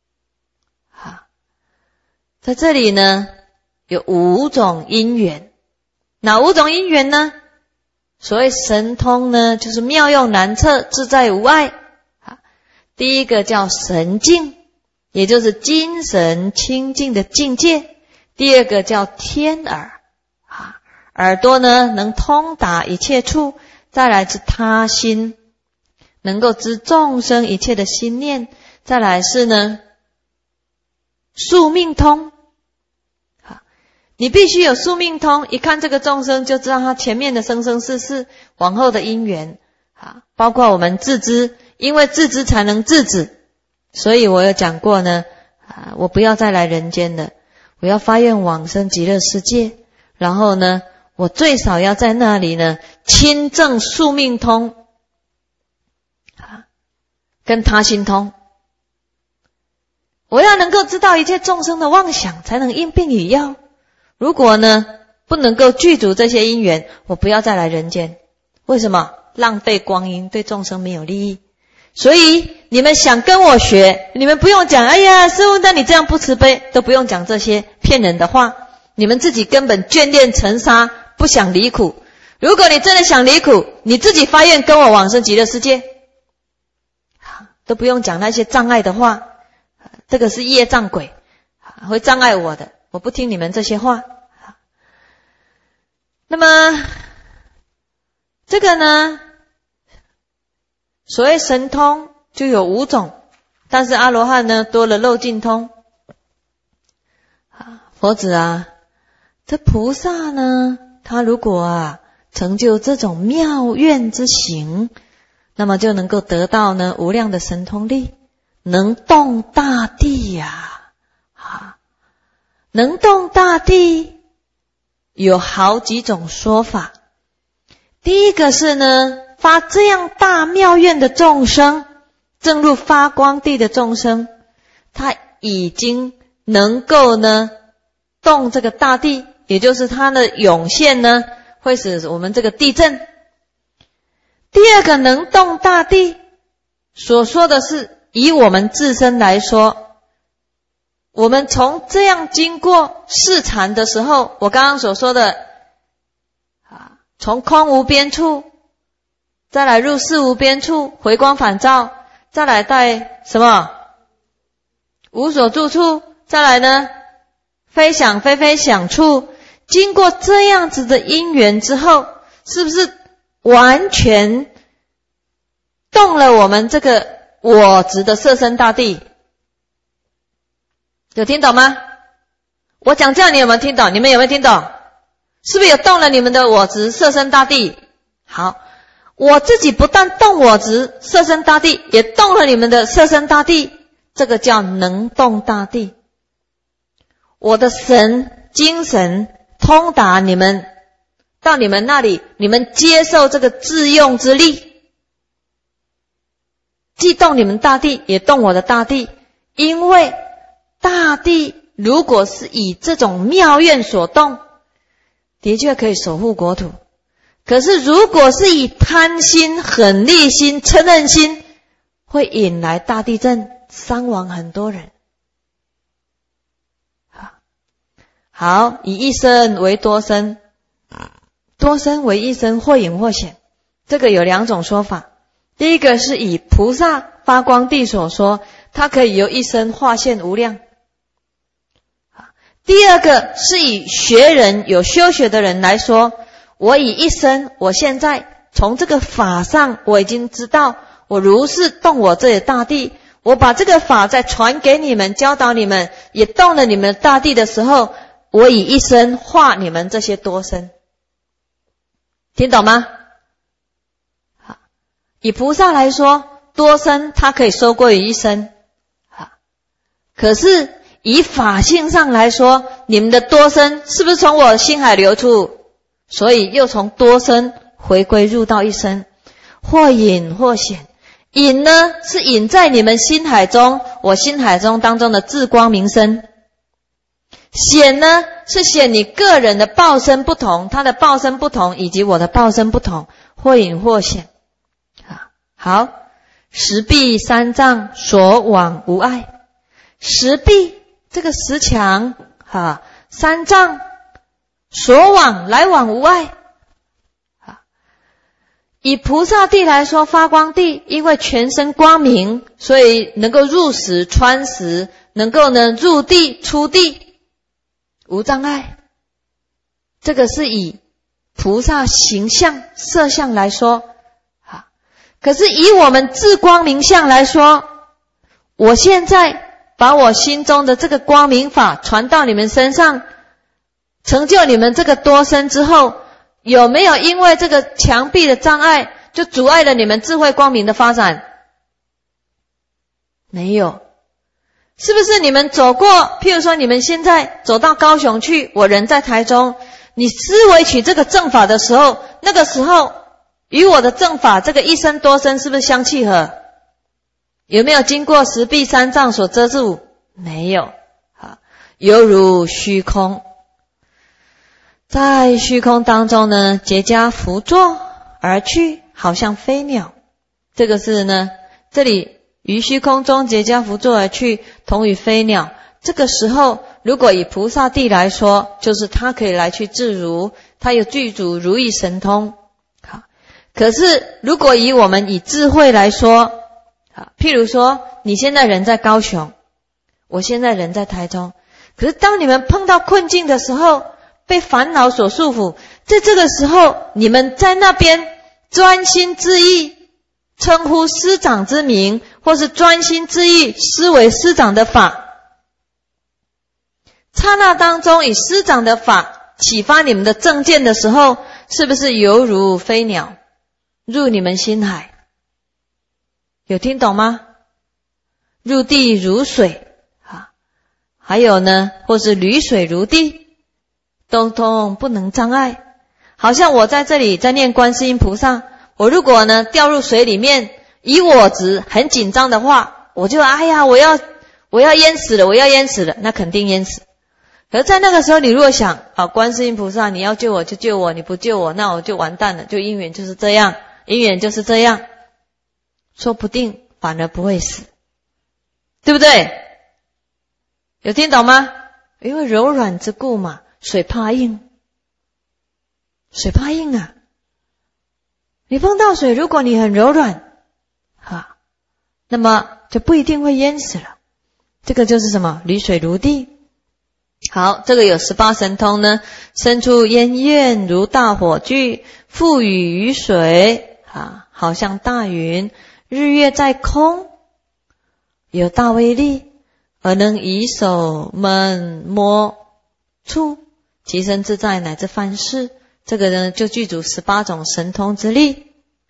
在这里呢，有5种因缘。哪5种因缘呢？所谓神通呢，就是妙用难测，自在无碍。第一个叫神境，也就是精神清净的境界。第二个叫天耳，耳朵呢能通达一切处。再来是他心，能够知众生一切的心念。再来是呢宿命通，你必须有宿命通，一看这个众生就知道他前面的生生世世往后的因缘。包括我们自知，因为自知才能自止。所以我有讲过呢，我不要再来人间了，我要发愿往生极乐世界。然后呢，我最少要在那里呢亲证宿命通跟他心通。我要能够知道一切众生的妄想，才能因病与药。如果呢不能够具足这些因缘，我不要再来人间。为什么？浪费光阴，对众生没有利益。所以你们想跟我学，你们不用讲，哎呀师父，那你这样不慈悲，都不用讲这些骗人的话。你们自己根本眷恋尘沙，不想离苦。如果你真的想离苦，你自己发愿跟我往生极乐世界，都不用讲那些障碍的话。这个是业障鬼，会障碍我的，我不听你们这些话。那么这个呢，所谓神通就有5种，但是阿罗汉呢多了漏尽通。佛子啊，这菩萨呢，他如果成就这种妙愿之行，那么就能够得到呢无量的神通力，能动大地呀。能动大地有好几种说法。第一个是呢，发这样大妙愿的众生，正如发光地的众生，他已经能够呢动这个大地，也就是他的涌现呢会使我们这个地震。第二个能动大地所说的是以我们自身来说，我们从这样经过视禅的时候，我刚刚所说的从空无边处再来入事无边处，回光返照，再来带什么无所住处，再来呢非想非非想处。经过这样子的因缘之后，是不是完全动了我们这个我执的色身大地？有听懂吗？我讲这样你有没有听懂？你们有没有听懂？是不是有动了你们的我执色身大地？好，我自己不但动我执色身大地，也动了你们的色身大地，这个叫能动大地。我的神精神通达你们，到你们那里，你们接受这个自用之力，既动你们大地，也动我的大地。因为大地如果是以这种妙愿所动，的确可以守护国土。可是如果是以贪心、狠戾心、嗔恨心，会引来大地震，伤亡很多人。好，以一身为多身，多身为一身，或隐或显。这个有2种说法。第一个是以菩萨发光地所说，它可以由一身化现无量。第二个是以学人有修学的人来说，我以一身，我现在从这个法上我已经知道，我如是动我这里大地，我把这个法再传给你们，教导你们，也动了你们大地的时候，我以一身化你们这些多身。听懂吗？好，以菩萨来说，多身它可以收归于一身。好，可是以法性上来说，你们的多生是不是从我心海流出？所以又从多生回归入到一身，或隐或显。隐呢是隐在你们心海中，我心海中当中的智光明身。显呢是显你个人的报身不同，他的报身不同以及我的报身不同，或隐或显。好，十臂三藏所往无碍。十臂这个十强三藏所往来往无碍。以菩萨地来说，发光地因为全身光明，所以能够入时穿时，能够呢入地出地无障碍。这个是以菩萨形象色相来说。可是以我们智光明相来说，我现在把我心中的这个光明法传到你们身上，成就你们这个多生之后，有没有因为这个墙壁的障碍就阻碍了你们智慧光明的发展？没有。是不是你们走过，譬如说你们现在走到高雄去，我人在台中，你思维起这个正法的时候，那个时候与我的正法这个一生多生是不是相契合？有没有经过十臂三藏所遮住？没有。犹如虚空。在虚空当中呢，结跏趺坐而去，好像飞鸟。这个是呢，这里于虚空中结跏趺坐而去，同于飞鸟。这个时候，如果以菩萨地来说，就是他可以来去自如，他有具足如意神通。可是如果以我们以智慧来说，譬如说你现在人在高雄，我现在人在台中，可是当你们碰到困境的时候，被烦恼所束缚，在这个时候你们在那边专心致意称呼师长之名，或是专心致意思维师长的法，刹那当中以师长的法启发你们的正见的时候，是不是犹如飞鸟入你们心海？有听懂吗？入地如水还有呢，或是履水如地，通通不能障碍。好像我在这里在念观世音菩萨，我如果呢掉入水里面，以我执很紧张的话，我就哎呀我要淹死了，我要淹死了，那肯定淹死。可是在那个时候你如果想观世音菩萨你要救我就救我，你不救我那我就完蛋了，就因缘就是这样，因缘就是这样，说不定反而不会死，对不对？有听懂吗？因为柔软之故嘛，水怕硬，水怕硬啊。你碰到水，如果你很柔软那么就不一定会淹死了。这个就是什么？履水如地。好，这个有18神通呢，生出烟焰如大火炬，覆雨于水好像大云，日月在空，有大威力，而能以手闷摸触，其身自在乃至凡事。这个呢就具足18种神通之力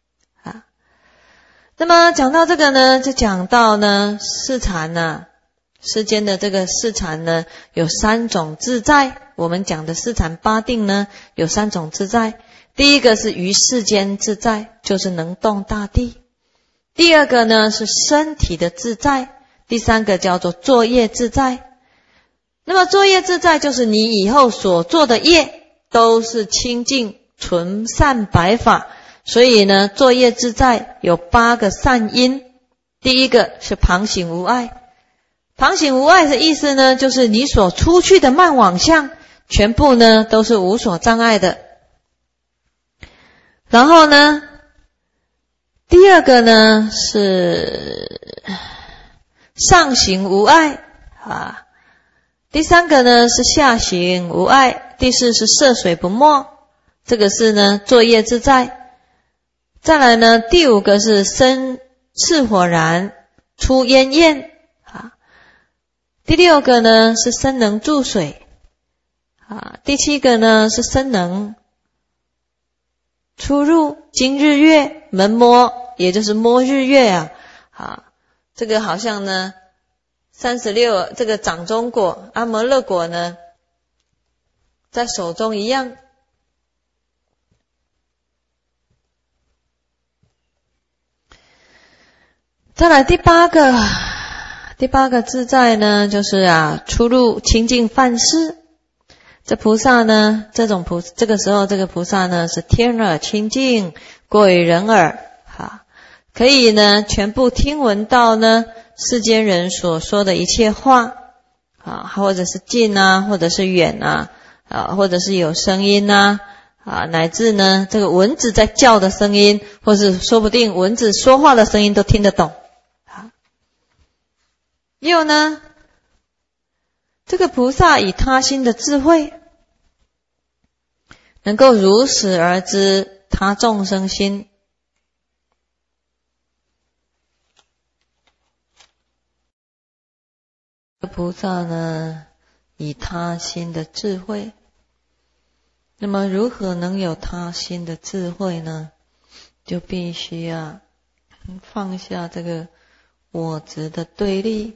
那么讲到这个呢，就讲到呢四禅世间的这个四禅呢有3种自在。我们讲的四禅八定呢有3种自在。第一个是于世间自在，就是能动大地。第二个呢是身体的自在。第3个叫做作业自在。那么作业自在就是你以后所做的业都是清净纯善白法，所以呢作业自在有8个善因。第一个是旁行无碍。旁行无碍的意思呢，就是你所出去的慢往相全部呢都是无所障碍的。然后呢第二个呢是上行无碍第3个呢是下行无碍，第4是涉水不没，这个是呢作业自在。再来呢第5个是生赤火燃出烟焰第6个呢是生能注水第7个呢是生能出入经日月门摸，也就是摸日月这个好像呢 36这个掌中果阿摩勒果呢，在手中一样。再来第八个自在呢，就是出入清净梵事。这菩萨呢，这个时候这个菩萨呢是天耳清净，过于人耳，可以呢全部听闻到呢世间人所说的一切话，或者是近或者是远或者是有声音乃至呢这个蚊子在叫的声音，或是说不定蚊子说话的声音都听得懂。又呢，这个菩萨以他心的智慧，能够如实而知他众生心。菩萨呢，以他心的智慧，那么如何能有他心的智慧呢？就必须放下这个我执的对立。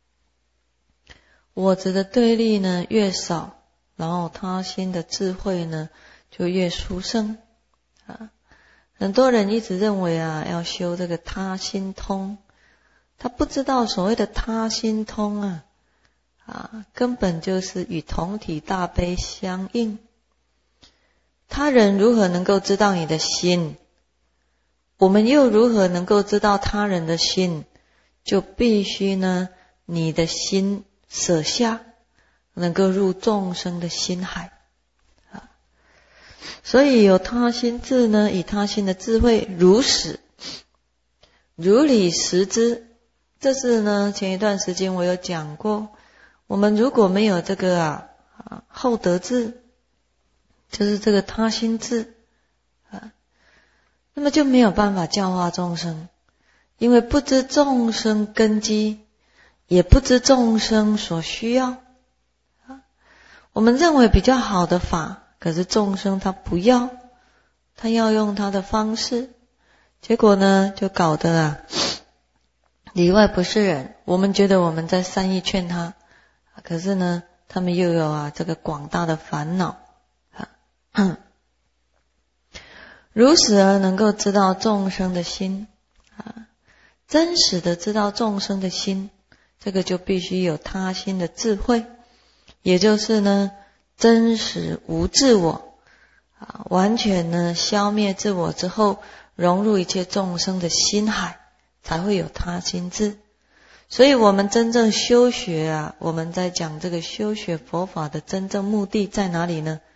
我执的对立呢越少，然后他心的智慧呢就越殊胜。很多人一直认为要修这个他心通，他不知道所谓的他心通根本就是与同体大悲相应。他人如何能够知道你的心？我们又如何能够知道他人的心？就必须呢，你的心舍下，能够入众生的心海。所以有他心智呢，以他心的智慧如实如理实知。这是呢前一段时间我有讲过，我们如果没有这个厚德智，就是这个他心智那么就没有办法教化众生，因为不知众生根基，也不知众生所需要。我们认为比较好的法，可是众生他不要，他要用他的方式，结果呢就搞得里外不是人。我们觉得我们在善意劝他，可是呢他们又有这个广大的烦恼。如实而能够知道众生的心真实的知道众生的心，这个就必须有他心的智慧，也就是呢真实无自我完全呢消灭自我之后，融入一切众生的心海，才会有他心智。所以我们真正修学我们在讲这个修学佛法的真正目的在哪里呢？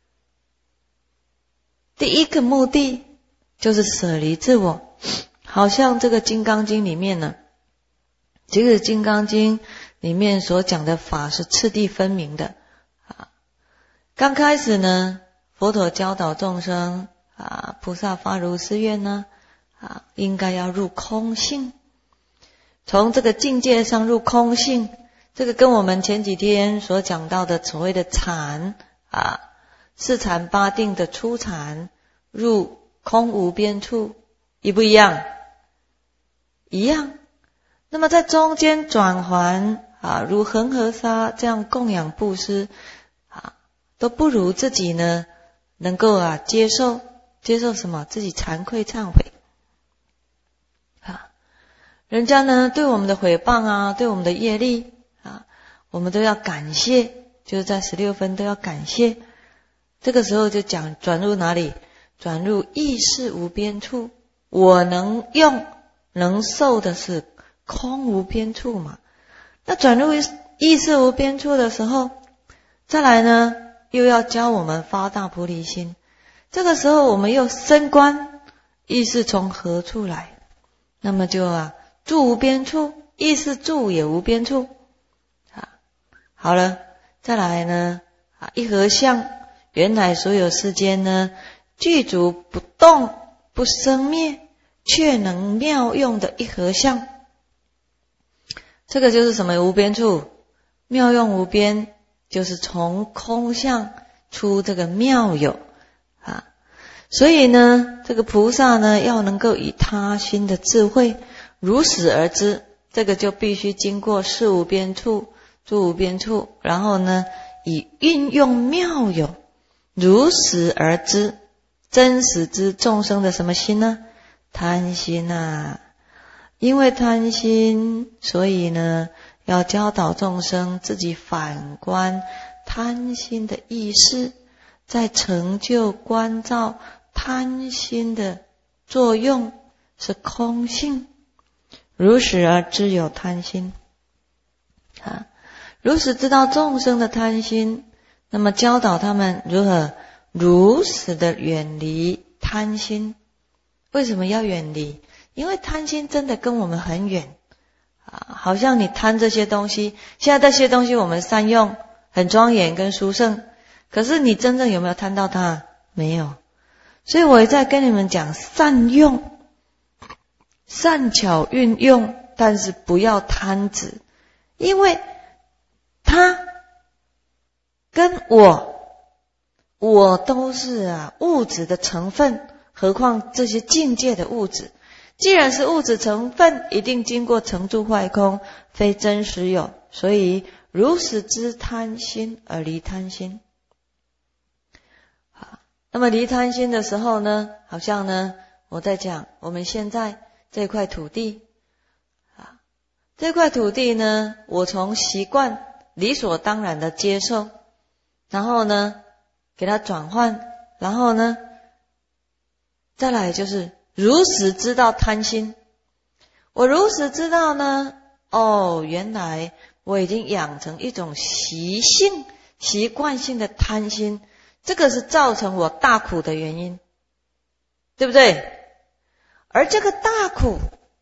第一个目的就是舍离自我。好像这个金刚经里面呢，这个金刚经里面所讲的法是次第分明的刚开始呢，佛陀教导众生菩萨发如是愿呢应该要入空性，从这个境界上入空性，这个跟我们前几天所讲到的所谓的禅四禅八定的初禅入空无边处一不一样？一样。那么在中间转还如恒河沙这样供养布施都不如自己呢能够接受什么？自己惭愧忏悔人家呢对我们的毁谤对我们的业力我们都要感谢，就是在16分都要感谢。这个时候就讲转入哪里？转入意识无边处。我能用能受的是空无边处嘛。那转入意识无边处的时候，再来呢又要教我们发大菩提心。这个时候我们又升观意识从何处来？那么就住无边处，意识住也无边处好了，再来呢一合相，原来所有世间呢具足不动不生灭，却能妙用的一合相。这个就是什么无边处？妙用无边，就是从空相出这个妙有所以呢这个菩萨呢要能够以他心的智慧如实而知， 这个就必须经过事无边处、诸无边处，然后呢，以运用妙有，如实而知，真实知众生的什么心呢？贪心啊！因为贪心，所以呢，要教导众生自己反观贪心的意识，在成就观照贪心的作用是空性，如实而知有贪心啊，如实知道众生的贪心，那么教导他们如何如实的远离贪心。为什么要远离？因为贪心真的跟我们很远啊，好像你贪这些东西，现在这些东西我们善用，很庄严跟殊胜，可是你真正有没有贪到它？没有。所以我也在跟你们讲善用，善巧运用，但是不要贪执，因为它跟我都是物质的成分，何况这些境界的物质，既然是物质成分，一定经过成住坏空，非真实有，所以如实知贪心而离贪心。好，那么离贪心的时候呢，好像呢，我在讲我们现在这块土地啊，这块土地呢，我从习惯理所当然的接受，然后呢给它转换，然后呢再来就是如实知道贪心。我如实知道呢，原来我已经养成一种习惯性的贪心，这个是造成我大苦的原因，对不对？而这个大苦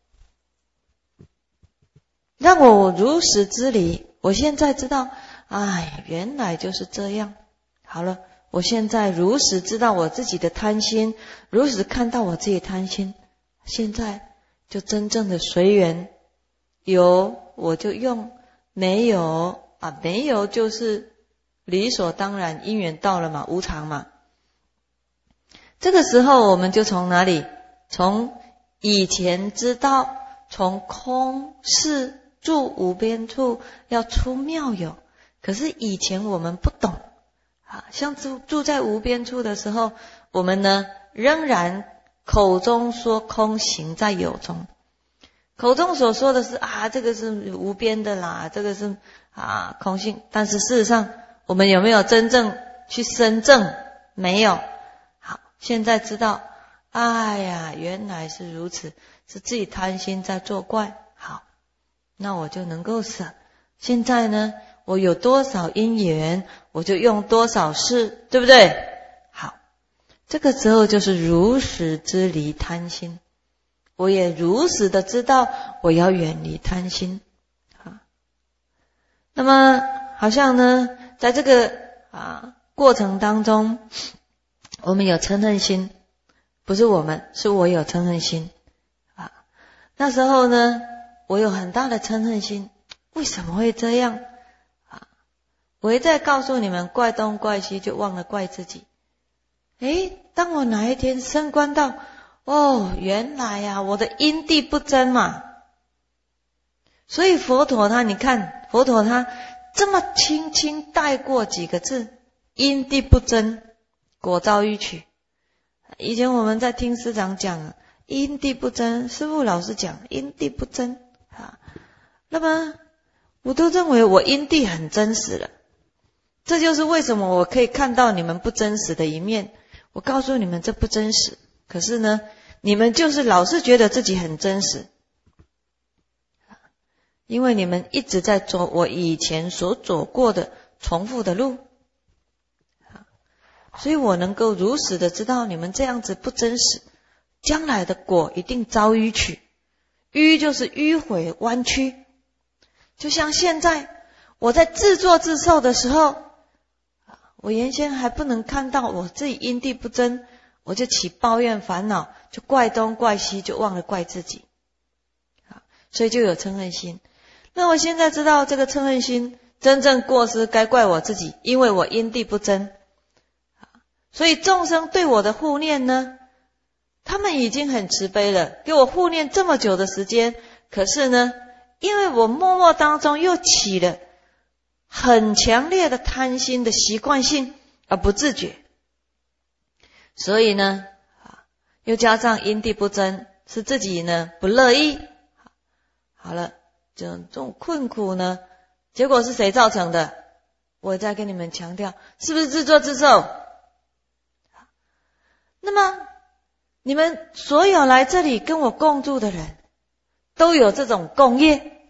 让我如实知离，我现在知道，原来就是这样。好了，我现在如实知道我自己的贪心，如实看到我自己贪心，现在就真正的随缘，有我就用，没有没有就是理所当然，因缘到了嘛，无常嘛。这个时候我们就从哪里？从以前知道，从空是住无边处要出妙有，可是以前我们不懂像住在无边处的时候，我们呢仍然口中说空，行在有中，口中所说的是这个是无边的啦，这个是空性，但是事实上我们有没有真正去申证？没有。好，现在知道原来是如此，是自己贪心在作怪。好，那我就能够舍。现在呢，我有多少因缘，我就用多少事，对不对？好，这个时候就是如实知离贪心，我也如实的知道我要远离贪心。那么好像呢，在这个过程当中，我们有嗔恨心，不是我们，是我有嗔恨心那时候呢，我有很大的嗔恨心，为什么会这样我一再告诉你们，怪东怪西就忘了怪自己。当我哪一天升观到原来我的因地不真嘛，所以佛陀他，你看佛陀他这么轻轻带过几个字，因地不真，果遭迂曲。以前我们在听师长讲因地不真，师父老师讲因地不真那么我都认为我因地很真实了，这就是为什么我可以看到你们不真实的一面。我告诉你们这不真实，可是呢你们就是老是觉得自己很真实，因为你们一直在走我以前所走过的重复的路，所以我能够如实的知道你们这样子不真实，将来的果一定遭迂曲。迂就是迂回弯曲，就像现在我在自作自受的时候，我原先还不能看到我自己因地不真，我就起抱怨烦恼，就怪东怪西，就忘了怪自己所以就有嗔恨心。那我现在知道这个嗔恨心真正过失该怪我自己，因为我因地不真所以众生对我的护念呢，他们已经很慈悲了，给我护念这么久的时间，可是呢因为我默默当中又起了很强烈的贪心的习惯性而不自觉，所以呢又加上因地不真，是自己呢不乐意。好了，这种困苦呢，结果是谁造成的？我再跟你们强调，是不是自作自受？那么你们所有来这里跟我共住的人都有这种共业，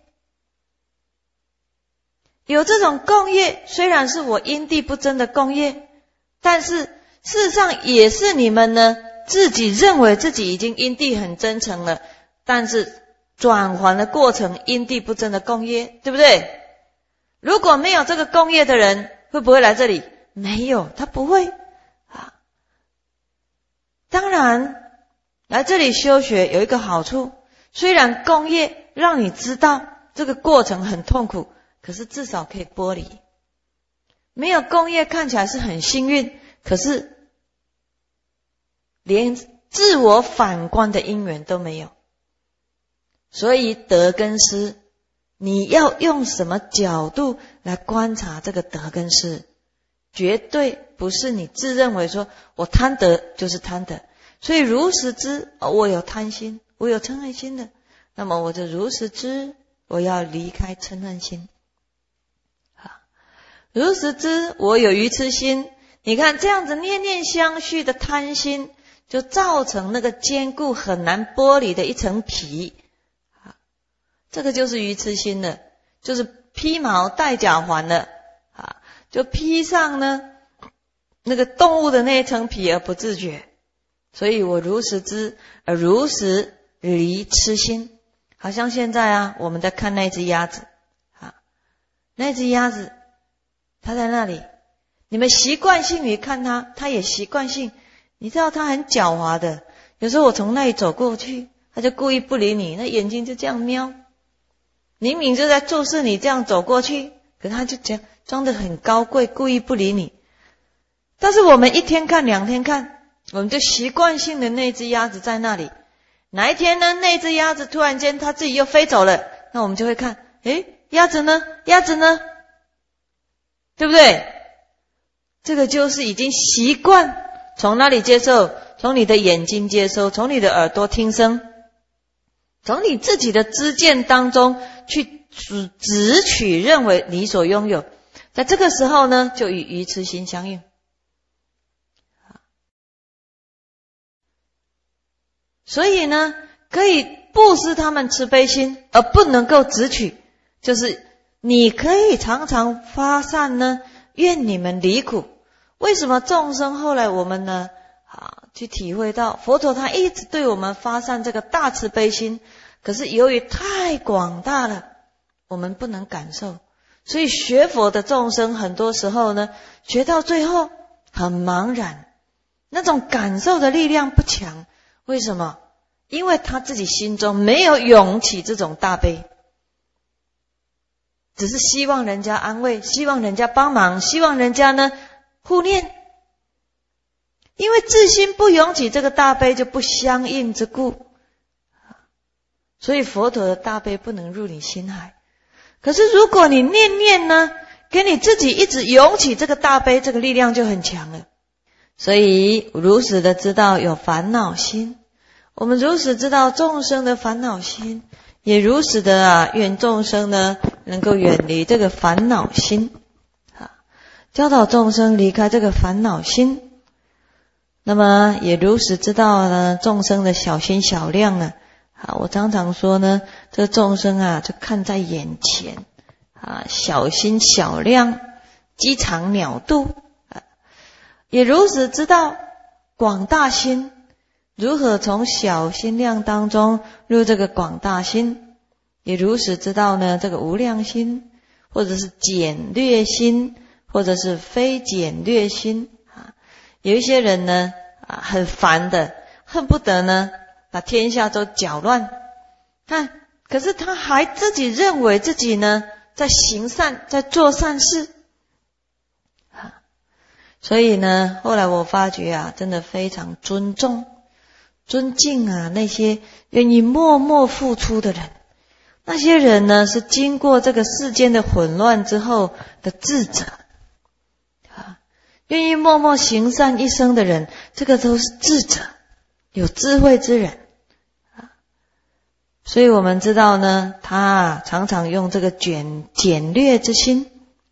有这种共业，虽然是我因地不真的共业，但是事实上也是你们呢自己认为自己已经因地很真诚了，但是转还的过程因地不真的共业，对不对？如果没有这个共业的人，会不会来这里？没有，他不会啊。当然来这里修学有一个好处，虽然共业让你知道这个过程很痛苦，可是至少可以剥离。没有共业看起来是很幸运，可是连自我反观的因缘都没有。所以得跟失，你要用什么角度来观察这个得跟失？绝对不是你自认为说我贪得就是贪得，所以如实知我有贪心，我有嗔恨心的，那么我就如实知我要离开嗔恨心。如实知我有愚痴心，你看这样子念念相续的贪心，就造成那个坚固很难剥离的一层皮。这个就是愚痴心了，就是披毛戴甲环了就披上呢那个动物的那一层皮而不自觉。所以我如实知而如实离痴心。好像现在我们在看那只鸭子那只鸭子它在那里，你们习惯性于看它，它也习惯性，你知道它很狡猾的，有时候我从那里走过去，它就故意不理你，那眼睛就这样瞄，明明就在注视你，这样走过去，可是它就这样装得很高贵，故意不理你。但是我们一天看两天看，我们就习惯性的那只鸭子在那里，哪一天呢那只鸭子突然间它自己又飞走了，那我们就会看，鸭子呢？鸭子呢？对不对？这个就是已经习惯从哪里接受？从你的眼睛接收，从你的耳朵听声，从你自己的知见当中去执取认为你所拥有，在这个时候呢就与愚痴心相应。所以呢可以布施他们慈悲心，而不能够执取，就是你可以常常发散呢，愿你们离苦。为什么众生后来我们呢去体会到佛陀他一直对我们发散这个大慈悲心，可是由于太广大了，我们不能感受，所以学佛的众生很多时候呢学到最后很茫然，那种感受的力量不强。为什么？因为他自己心中没有涌起这种大悲，只是希望人家安慰，希望人家帮忙，希望人家呢护念。因为自心不涌起这个大悲，就不相应之故，所以佛陀的大悲不能入你心海。可是如果你念念呢，给你自己一直涌起这个大悲，这个力量就很强了。所以如实的知道有烦恼心，我们如实知道众生的烦恼心，也如实的愿众生呢能够远离这个烦恼心教导众生离开这个烦恼心。那么也如实知道呢众生的小心小量呢我常常说呢，这个众生就看在眼前小心小量，机场鸟肚也如实知道广大心，如何从小心量当中入这个广大心，也如实知道呢这个无量心，或者是简略心，或者是非简略心有一些人呢很烦的，恨不得呢把天下都搅乱可是他还自己认为自己呢在行善，在做善事所以呢后来我发觉真的非常尊敬那些愿意默默付出的人。 那些人呢，是经过这个世间的混乱之后的智者愿意默默行善一生的人，这个都是智者，有智慧之人所以我们知道呢，他常常用这个简略之心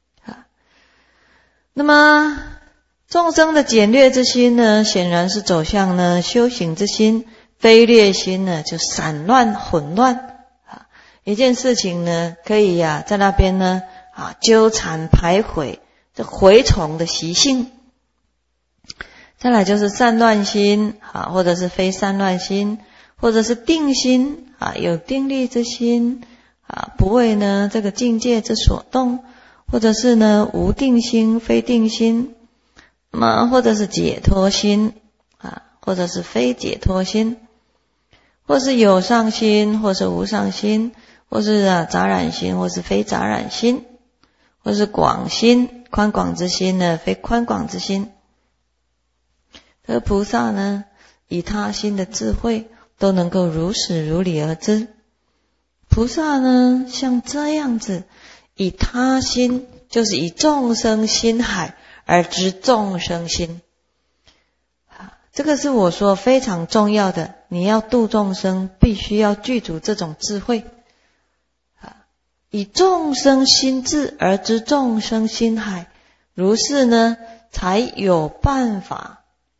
那么众生的简略之心呢，显然是走向呢修行之心，非略心呢就散乱混乱一件事情呢可以在那边呢纠缠徘徊，这蛔虫的习性。再来就是散乱心或者是非散乱心，或者是定心有定力之心不为呢这个境界之所动，或者是呢无定心非定心，那么或者是解脱心或者是非解脱心，或是有上心或是无上心，或是杂染心或是非杂染心，或是广心宽广之心呢非宽广之心。而菩萨呢以他心的智慧都能够如实如理而知。菩萨呢像这样子以他心，就是以众生心海而知众生心这个是我说非常重要的，你要度众生必须要具足这种智慧以众生心智而知众生心海，如是呢才有办法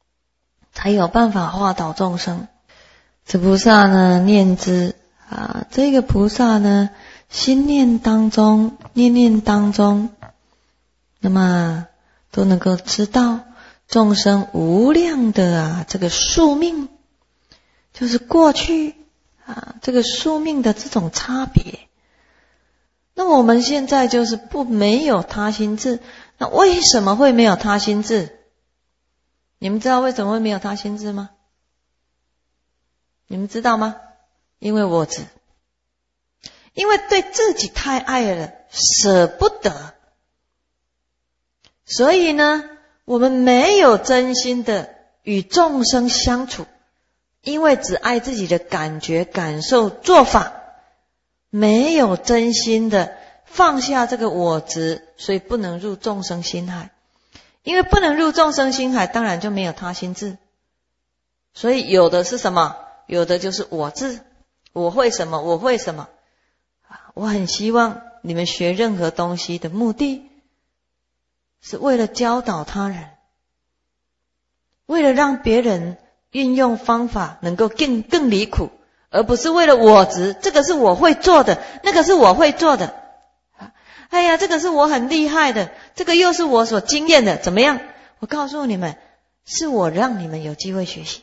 化导众生。这菩萨呢念之这个菩萨呢心念当中念念当中，那么都能够知道众生无量的这个宿命，就是过去这个宿命的这种差别。那我们现在就是没有他心智，那为什么会没有他心智？你们知道为什么会没有他心智吗？你们知道吗？因为我执，因为对自己太爱了，舍不得，所以呢我们没有真心的与众生相处，因为只爱自己的感觉感受做法，没有真心的放下这个我执，所以不能入众生心海。因为不能入众生心海，当然就没有他心智，所以有的是什么？有的就是我智，我会什么我会什么我很希望你们学任何东西的目的是为了教导他人，为了让别人运用方法能够更离苦，而不是为了我执，这个是我会做的，那个是我会做的哎呀，这个是我很厉害的，这个又是我所经验的，怎么样？我告诉你们，是我让你们有机会学习。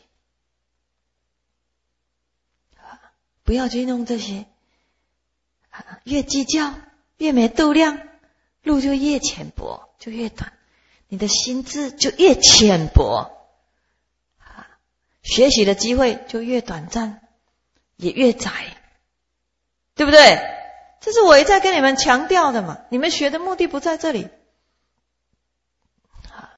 不要去弄这些越计较越没度量，路就越浅薄就越短，你的心智就越浅薄学习的机会就越短暂也越窄，对不对？这是我一再跟你们强调的嘛，你们学的目的不在这里，